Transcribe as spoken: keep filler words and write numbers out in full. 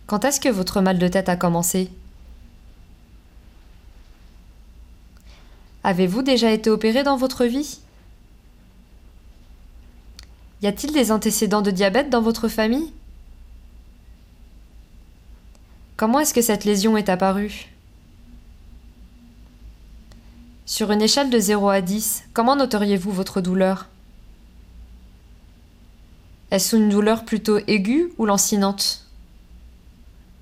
Quand est-ce que votre mal de tête a commencé? Avez-vous déjà été opéré dans votre vie? Y a-t-il des antécédents de diabète dans votre famille? Comment est-ce que cette lésion est apparue? Sur une échelle de zéro à dix, comment noteriez-vous votre douleur? Est-ce une douleur plutôt aiguë ou lancinante?